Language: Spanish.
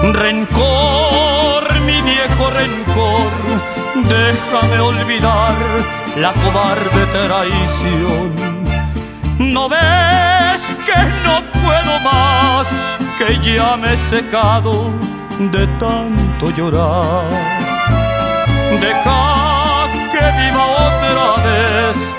Rencor, mi viejo rencor, déjame olvidar la cobarde traición. ¿No ves que no puedo más, que ya me he secado de tanto llorar? Deja que viva otra vez